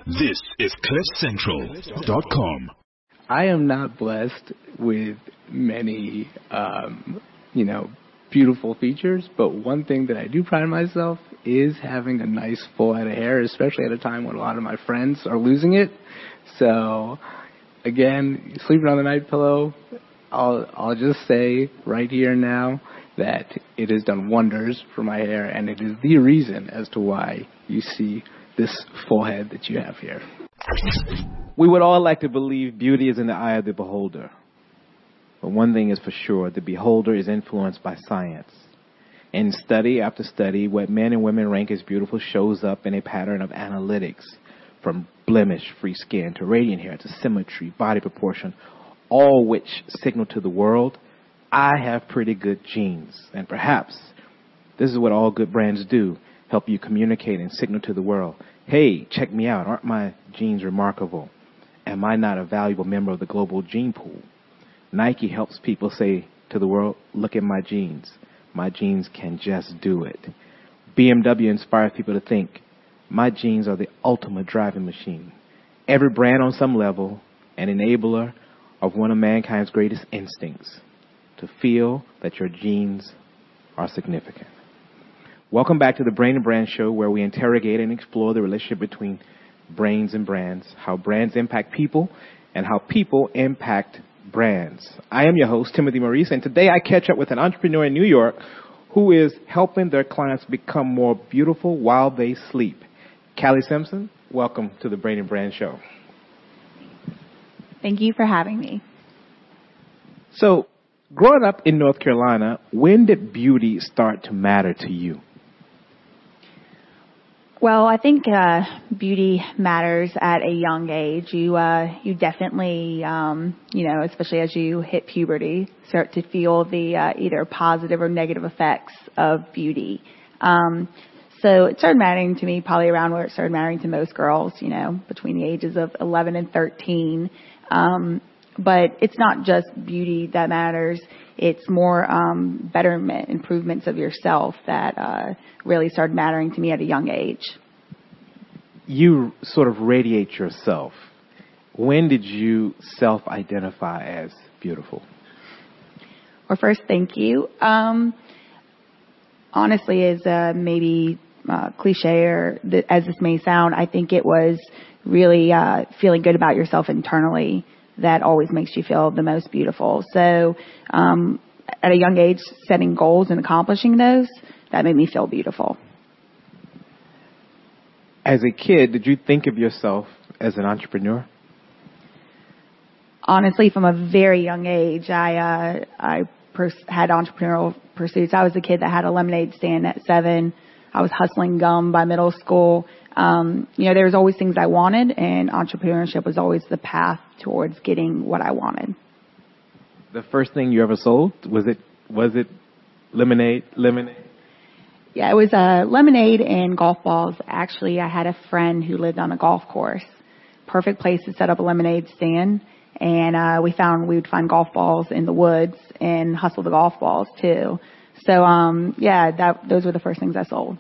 This is CliffCentral.com. I am not blessed with many, beautiful features, but one thing that I do pride myself is having a nice full head of hair, especially at a time when a lot of my friends are losing it. So, again, sleeping on the night pillow, I'll just say right here and now that it has done wonders for my hair, and it is the reason as to why you see this full head that you have here. We would all like to believe beauty is in the eye of the beholder. But one thing is for sure, the beholder is influenced by science. In study after study, what men and women rank as beautiful shows up in a pattern of analytics, from blemish-free skin to radiant hair to symmetry, body proportion, all which signal to the world, I have pretty good genes. And perhaps this is what all good brands do, help you communicate and signal to the world. Hey, check me out. Aren't my genes remarkable? Am I not a valuable member of the global gene pool? Nike helps people say to the world, look at my genes. My genes can just do it. BMW inspires people to think, my genes are the ultimate driving machine. Every brand on some level, an enabler of one of mankind's greatest instincts, to feel that your genes are significant. Welcome back to the Brain and Brand Show, where we interrogate and explore the relationship between brains and brands, how brands impact people, and how people impact brands. I am your host, Timothy Maurice, and today I catch up with an entrepreneur in New York who is helping their clients become more beautiful while they sleep. Callie Simpson, welcome to the Brain and Brand Show. Thank you for having me. So, growing up in North Carolina, when did beauty start to matter to you? Well, I think beauty matters at a young age. You definitely, especially as you hit puberty, start to feel the either positive or negative effects of beauty. So it started mattering to me probably around where it started mattering to most girls, between the ages of 11 and 13. But it's not just beauty that matters. It's more betterment, improvements of yourself that really started mattering to me at a young age. You sort of radiate yourself. When did you self-identify as beautiful? Well, first, thank you. Honestly, as maybe cliche or as this may sound, I think it was really feeling good about yourself internally that always makes you feel the most beautiful. So at a young age, setting goals and accomplishing those, that made me feel beautiful. As a kid, did you think of yourself as an entrepreneur? Honestly, from a very young age, I had entrepreneurial pursuits. I was a kid that had a lemonade stand at 7. I was hustling gum by middle school. There was always things I wanted, and entrepreneurship was always the path towards getting what I wanted. The first thing you ever sold, was it lemonade? Yeah, it was lemonade and golf balls. Actually, I had a friend who lived on a golf course. Perfect place to set up a lemonade stand. And we would find golf balls in the woods and hustle the golf balls too. So, those were the first things I sold.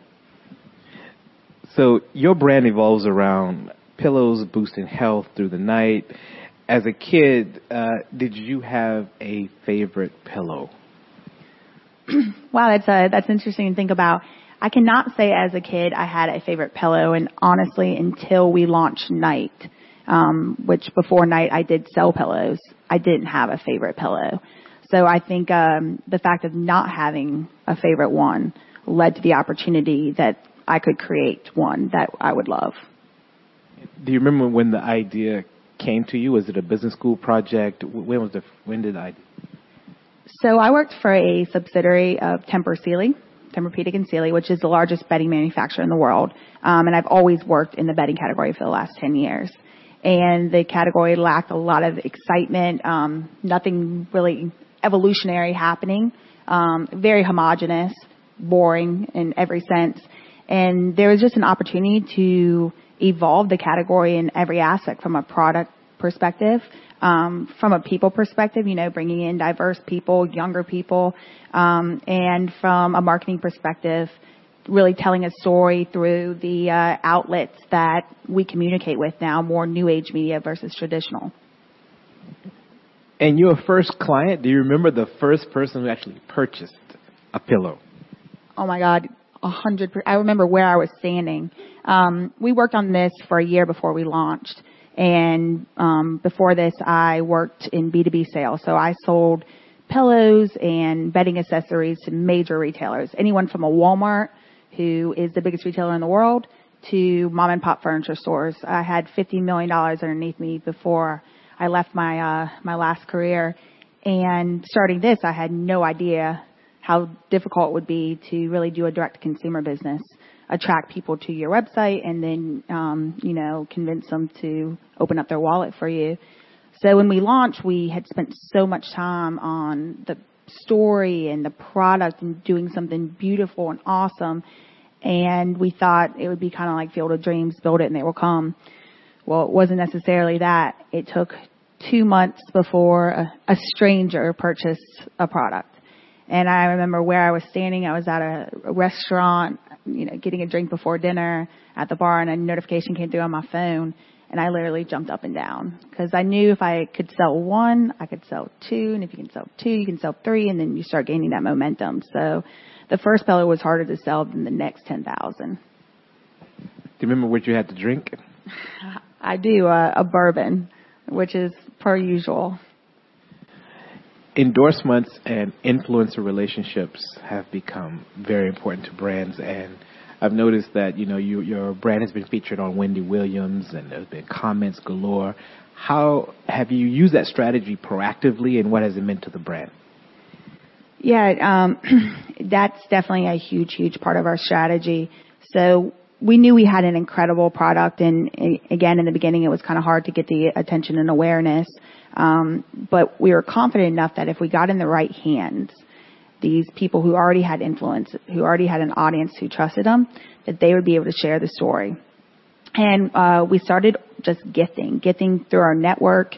So your brand evolves around pillows boosting health through the night. As a kid, did you have a favorite pillow? Wow, that's interesting to think about. I cannot say as a kid I had a favorite pillow, and honestly, until we launched Night, which before Night I did sell pillows, I didn't have a favorite pillow. So I think the fact of not having a favorite one led to the opportunity that I could create one that I would love. Do you remember when the idea came to you? Was it a business school project? When did the idea? So I worked for a subsidiary of Tempur-Pedic and Sealy, which is the largest bedding manufacturer in the world. And I've always worked in the bedding category for the last 10 years. And the category lacked a lot of excitement, nothing really evolutionary happening, very homogenous, boring in every sense. And there was just an opportunity to evolve the category in every aspect, from a product perspective, from a people perspective, bringing in diverse people, younger people, and from a marketing perspective, really telling a story through the outlets that we communicate with now, more new age media versus traditional. And your first client, do you remember the first person who actually purchased a pillow? Oh my God, 100%. I remember where I was standing. We worked on this for a year before we launched. And before this, I worked in B2B sales. So I sold pillows and bedding accessories to major retailers, anyone from a Walmart, who is the biggest retailer in the world, to mom and pop furniture stores. I had $50 million underneath me before I left my last career. And starting this, I had no idea how difficult it would be to really do a direct-to-consumer business, attract people to your website, and then, convince them to open up their wallet for you. So when we launched, we had spent so much time on the story and the product and doing something beautiful and awesome. And we thought it would be kind of like Field of Dreams, build it and they will come. Well, it wasn't necessarily that. It took 2 months before a stranger purchased a product. And I remember where I was standing. I was at a restaurant, getting a drink before dinner at the bar, and a notification came through on my phone. And I literally jumped up and down because I knew if I could sell one, I could sell two. And if you can sell two, you can sell three. And then you start gaining that momentum. So the first pillow was harder to sell than the next 10,000. Do you remember what you had to drink? I do, a bourbon, which is per usual. Endorsements and influencer relationships have become very important to brands, and I've noticed that your brand has been featured on Wendy Williams, and there's been comments galore. How have you used that strategy proactively, and what has it meant to the brand? Yeah, that's definitely a huge part of our strategy. So we knew we had an incredible product, and again, in the beginning, it was kind of hard to get the attention and awareness. But we were confident enough that if we got in the right hands, these people who already had influence, who already had an audience who trusted them, that they would be able to share the story. And we started just gifting through our network,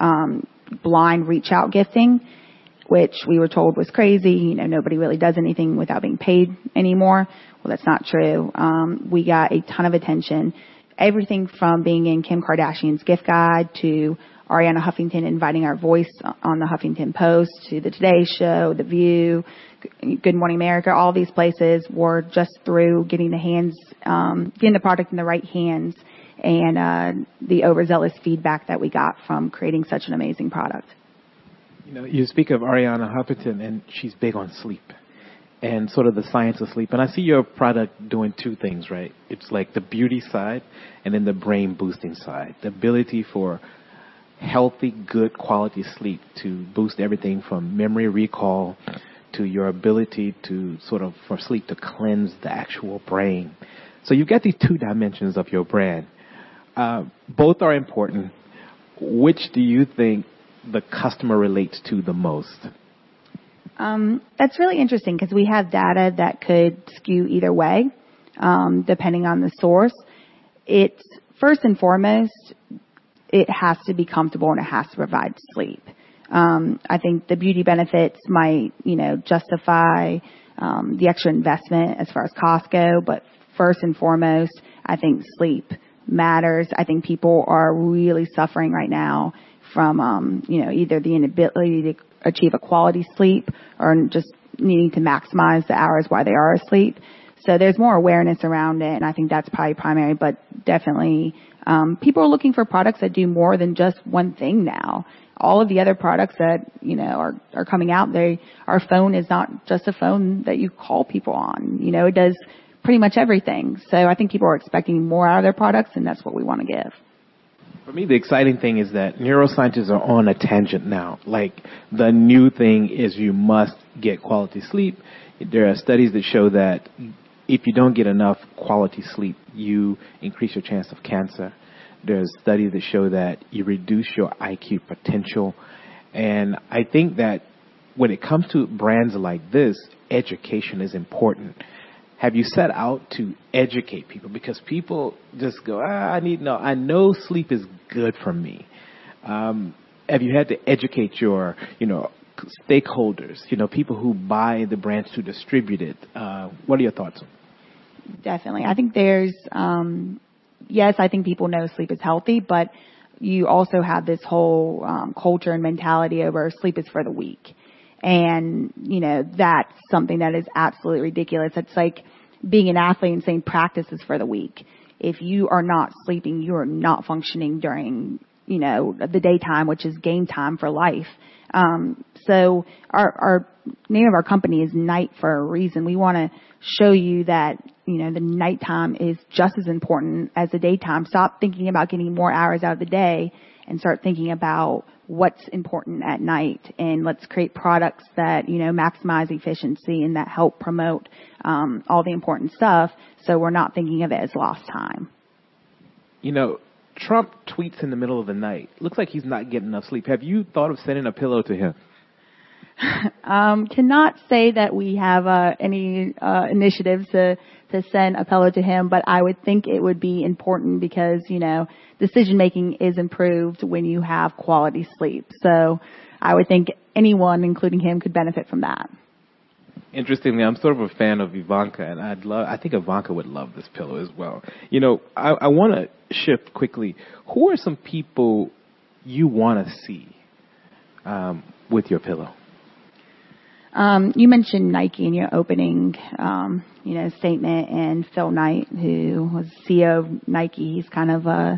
blind reach out gifting, which we were told was crazy. Nobody really does anything without being paid anymore. Well, that's not true. We got a ton of attention. Everything from being in Kim Kardashian's gift guide to Ariana Huffington inviting our voice on the Huffington Post to the Today Show, The View, Good Morning America. All these places were just through getting the product in the right hands and the overzealous feedback that we got from creating such an amazing product. You speak of Ariana Huffington, and she's big on sleep and sort of the science of sleep. And I see your product doing two things, right? It's like the beauty side and then the brain boosting side. The ability for healthy, good quality sleep to boost everything from memory recall to your ability to for sleep to cleanse the actual brain. So you've got these two dimensions of your brand. Both are important. Which do you think the customer relates to the most? That's really interesting because we have data that could skew either way, depending on the source. It's first and foremost, it has to be comfortable and it has to provide sleep. I think the beauty benefits might, justify the extra investment as far as costs go, but first and foremost, I think sleep matters. I think people are really suffering right now from, either the inability to achieve a quality sleep or just needing to maximize the hours while they are asleep. So there's more awareness around it, and I think that's probably primary, but definitely people are looking for products that do more than just one thing now. All of the other products that, are coming out, our phone is not just a phone that you call people on. It does pretty much everything. So I think people are expecting more out of their products, and that's what we want to give. For me, the exciting thing is that neuroscientists are on a tangent now. Like, the new thing is you must get quality sleep. There are studies that show that if you don't get enough quality sleep, you increase your chance of cancer. There's studies that show that you reduce your IQ potential. And I think that when it comes to brands like this, education is important. Have you set out to educate people? Because people just go, I know sleep is good for me. Have you had to educate your, stakeholders, people who buy the brands to distribute it? What are your thoughts? Definitely. I think there's, yes, I think people know sleep is healthy, but you also have this whole culture and mentality over sleep is for the weak. And, that's something that is absolutely ridiculous. It's like being an athlete and saying practice is for the weak. If you are not sleeping, you are not functioning during, the daytime, which is game time for life. So our name of our company is Night for a reason. We want to show you that, the nighttime is just as important as the daytime. Stop thinking about getting more hours out of the day and start thinking about what's important at night. And let's create products that, maximize efficiency and that help promote all the important stuff, so we're not thinking of it as lost time. Trump tweets in the middle of the night. Looks like he's not getting enough sleep. Have you thought of sending a pillow to him? Cannot say that we have any initiatives to send a pillow to him, but I would think it would be important because, decision making is improved when you have quality sleep. So I would think anyone, including him, could benefit from that. Interestingly, I'm sort of a fan of Ivanka, and I think Ivanka would love this pillow as well. I want to shift quickly. Who are some people you want to see with your pillow? You mentioned Nike in your opening, statement, and Phil Knight, who was CEO of Nike. He's kind of a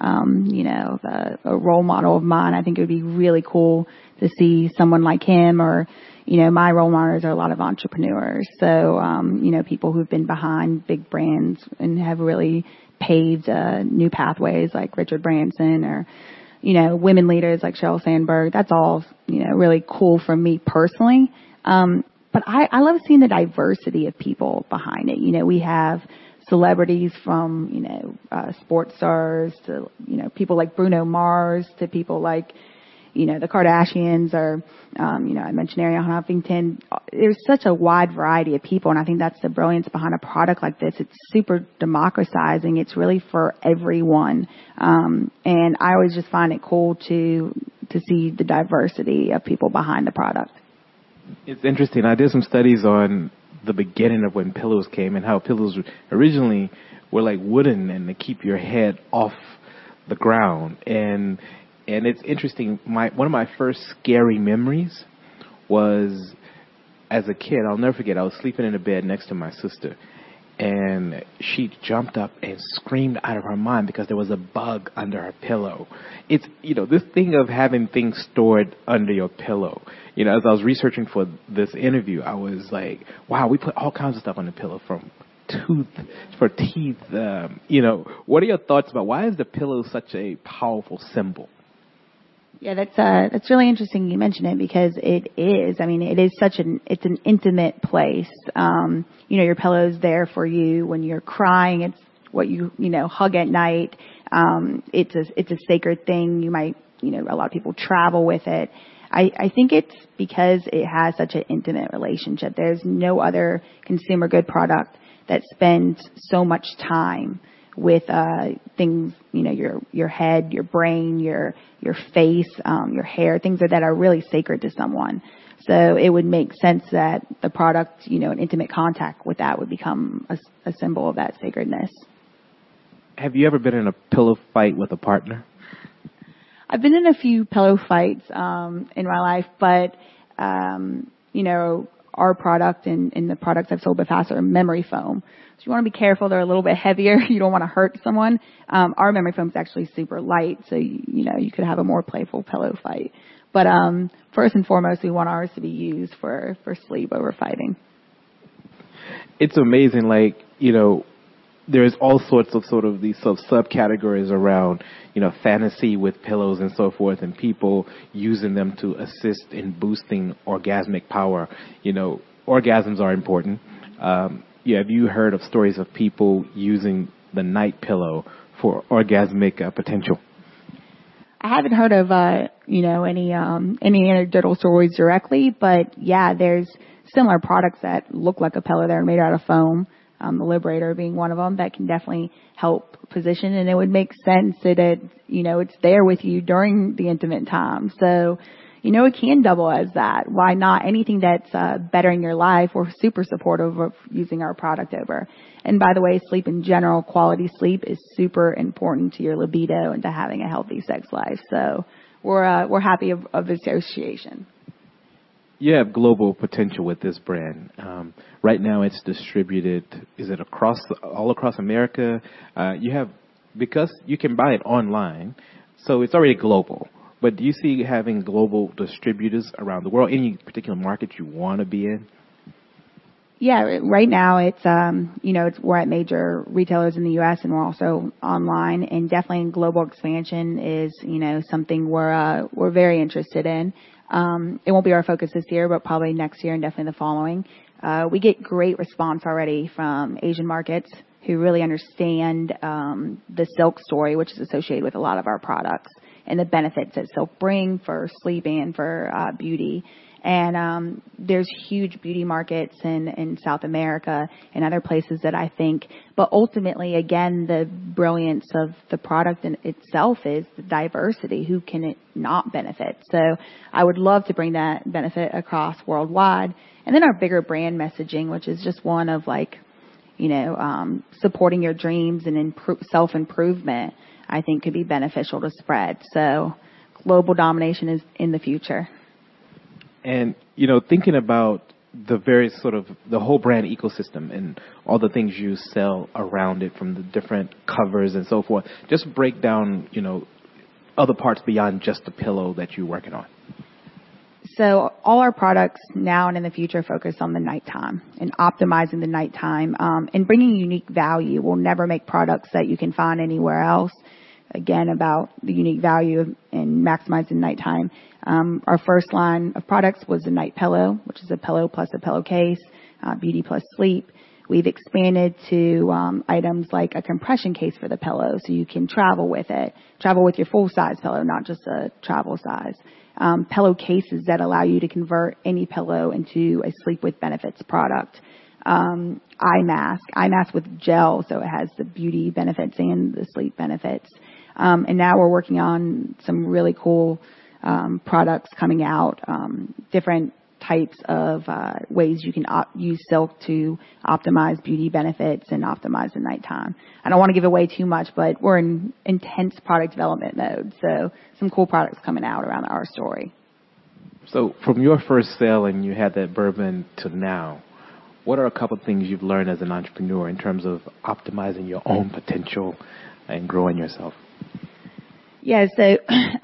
role model of mine. I think it would be really cool to see someone like him, or, my role models are a lot of entrepreneurs. So, people who've been behind big brands and have really paved new pathways, like Richard Branson, or, women leaders like Sheryl Sandberg. That's all, really cool for me personally. But I love seeing the diversity of people behind it. We have celebrities from, sports stars to, people like Bruno Mars to people like, the Kardashians, or, I mentioned Ariana Huffington. There's such a wide variety of people, and I think that's the brilliance behind a product like this. It's super democratizing. It's really for everyone. And I always just find it cool to see the diversity of people behind the product. It's interesting. I did some studies on the beginning of when pillows came and how pillows originally were like wooden and to keep your head off the ground. And it's interesting. One of my first scary memories was as a kid. I'll never forget. I was sleeping in a bed next to my sister, and she jumped up and screamed out of her mind because there was a bug under her pillow. It's, this thing of having things stored under your pillow. As I was researching for this interview, I was like, wow, we put all kinds of stuff on the pillow, from teeth. What are your thoughts about why is the pillow such a powerful symbol? Yeah, that's really interesting you mention it, because it is. I mean, it is it's an intimate place. Your pillow's there for you when you're crying. It's what you hug at night. It's a sacred thing. You might, a lot of people travel with it. I think it's because it has such an intimate relationship. There's no other consumer good product that spends so much time with things, your head, your brain, your face, your hair, things that are really sacred to someone. So it would make sense that the product, an intimate contact with that would become a symbol of that sacredness. Have you ever been in a pillow fight with a partner? I've been in a few pillow fights in my life, but our product and the products I've sold before are memory foam. So you want to be careful. They're a little bit heavier. You don't want to hurt someone. Our memory foam is actually super light, so you could have a more playful pillow fight. But first and foremost, we want ours to be used for sleep over fighting. It's amazing, there's all sorts of sort of these subcategories around, fantasy with pillows and so forth, and people using them to assist in boosting orgasmic power. Orgasms are important. Have you heard of stories of people using the night pillow for orgasmic potential? I haven't heard of, any anecdotal stories directly, but yeah, there's similar products that look like a pillow that are made out of foam. The Liberator being one of them that can definitely help position, and it would make sense that it's there with you during the intimate time. So, it can double as that. Why not? Anything that's bettering your life, we're super supportive of using our product over. And by the way, sleep in general, quality sleep is super important to your libido and to having a healthy sex life. So we're happy of the association. You have global potential with this brand. Right now, it's distributed. Is it all across America? Because you can buy it online, so it's already global. But do you see having global distributors around the world? Any particular market you want to be in? Yeah, right now we're at major retailers in the U.S. and we're also online, and definitely global expansion is something we're very interested in. It won't be our focus this year, but probably next year and definitely the following. We get great response already from Asian markets who really understand the Silk story, which is associated with a lot of our products, and the benefits that Silk bring for sleep and for beauty. And there's huge beauty markets in South America and other places that I think. But ultimately, again, the brilliance of the product in itself is the diversity. Who can it not benefit? So I would love to bring that benefit across worldwide. And then our bigger brand messaging, which is just one of supporting your dreams and self-improvement, I think could be beneficial to spread. So global domination is in the future. And, thinking about the various the whole brand ecosystem and all the things you sell around it, from the different covers and so forth, just break down, other parts beyond just the pillow that you're working on. So all our products now and in the future focus on the nighttime and optimizing the nighttime and bringing unique value. We'll never make products that you can find anywhere else. Again, about the unique value and maximizing nighttime. Our first line of products was the night pillow, which is a pillow plus a pillowcase, beauty plus sleep. We've expanded to items like a compression case for the pillow, so you can travel with it. Travel with your full-size pillow, not just a travel size. Pillow cases that allow you to convert any pillow into a sleep with benefits product. Eye mask with gel, so it has the beauty benefits and the sleep benefits. And now we're working on some really cool products coming out, different types of ways you can use Silk to optimize beauty benefits and optimize the nighttime. I don't want to give away too much, but we're in intense product development mode, so some cool products coming out around our story. So from your first sale and you had that bourbon to now, what are a couple of things you've learned as an entrepreneur in terms of optimizing your own potential and growing yourself? Yeah, so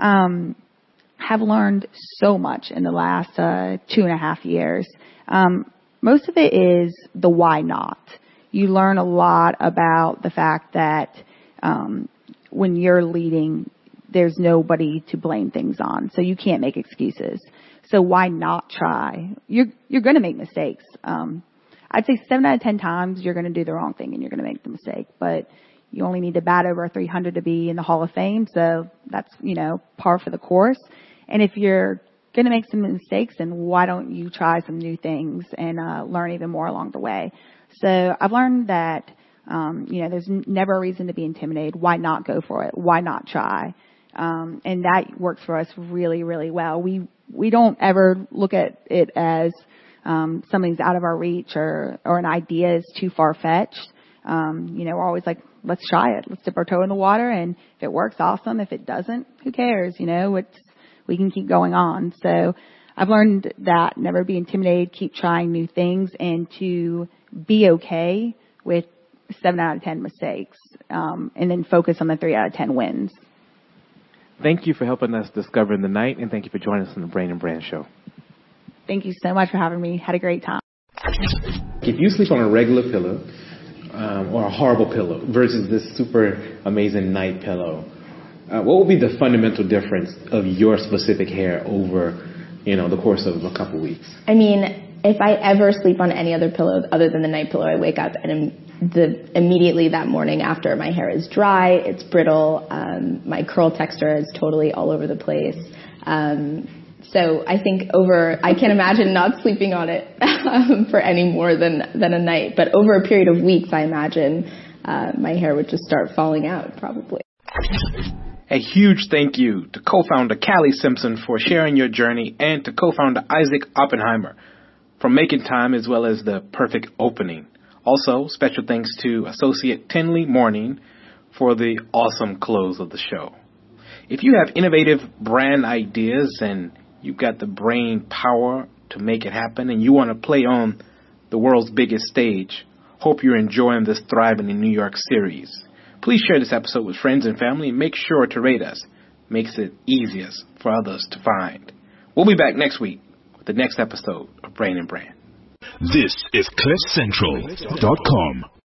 have learned so much in the last 2.5 years. Most of it is the why not. You learn a lot about the fact that when you're leading, there's nobody to blame things on, so you can't make excuses. So why not try? You're going to make mistakes. I'd say 7 out of 10 times you're going to do the wrong thing and you're going to make the mistake, but you only need to bat over 300 to be in the Hall of Fame, so that's, par for the course. And if you're going to make some mistakes, then why don't you try some new things and learn even more along the way? So I've learned that, there's never a reason to be intimidated. Why not go for it? Why not try? And that works for us really, really well. We don't ever look at it as something's out of our reach or an idea is too far-fetched. We're always like, let's try it. Let's dip our toe in the water, and if it works, awesome. If it doesn't, who cares? We can keep going on. So I've learned that never be intimidated, keep trying new things, and to be okay with 7 out of 10 mistakes, and then focus on the 3 out of 10 wins. Thank you for helping us discover the night, and thank you for joining us on the Brain and Brand Show. Thank you so much for having me. Had a great time. If you sleep on a regular pillow or a horrible pillow versus this super amazing night pillow, what would be the fundamental difference of your specific hair over, the course of a couple weeks? I mean, if I ever sleep on any other pillow other than the night pillow, I wake up and immediately that morning after, my hair is dry, it's brittle, my curl texture is totally all over the place. So I think I can't imagine not sleeping on it for any more than a night. But over a period of weeks, I imagine my hair would just start falling out, probably. A huge thank you to co-founder Callie Simpson for sharing your journey, and to co-founder Isaac Oppenheimer for making time as well as the perfect opening. Also, special thanks to Associate Tinley Morning for the awesome close of the show. If you have innovative brand ideas and you've got the brain power to make it happen and you want to play on the world's biggest stage, hope you're enjoying this Thriving in New York series. Please share this episode with friends and family and make sure to rate us. Makes it easiest for others to find. We'll be back next week with the next episode of Brain and Brand. This is CliffCentral.com.